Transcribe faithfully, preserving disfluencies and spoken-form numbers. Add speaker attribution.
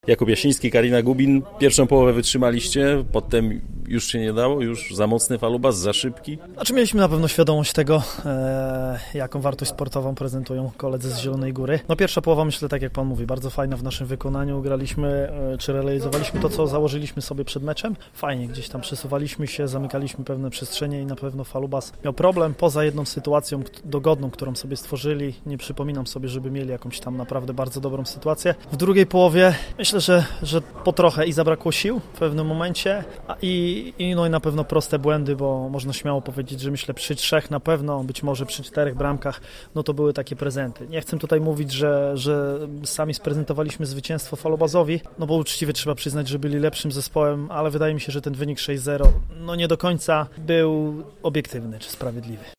Speaker 1: Jakub Jasiński, Karina Gubin. Pierwszą połowę wytrzymaliście, potem już się nie dało, już za mocny falubas, za szybki.
Speaker 2: Znaczy mieliśmy na pewno świadomość tego, e, jaką wartość sportową prezentują koledzy z Zielonej Góry. No pierwsza połowa, myślę, tak jak pan mówi, bardzo fajna w naszym wykonaniu. Graliśmy, e, czy realizowaliśmy to, co założyliśmy sobie przed meczem. Fajnie, gdzieś tam przesuwaliśmy się, zamykaliśmy pewne przestrzenie i na pewno falubas miał problem. Poza jedną sytuacją dogodną, którą sobie stworzyli, nie przypominam sobie, żeby mieli jakąś tam naprawdę bardzo dobrą sytuację. W drugiej połowie myślę, że, że po trochę i zabrakło sił w pewnym momencie a i I, no i na pewno proste błędy, bo można śmiało powiedzieć, że myślę przy trzech na pewno, być może przy czterech bramkach, no to były takie prezenty. Nie chcę tutaj mówić, że, że sami sprezentowaliśmy zwycięstwo falubazowi, no bo uczciwie trzeba przyznać, że byli lepszym zespołem, ale wydaje mi się, że ten wynik sześć zero no nie do końca był obiektywny czy sprawiedliwy.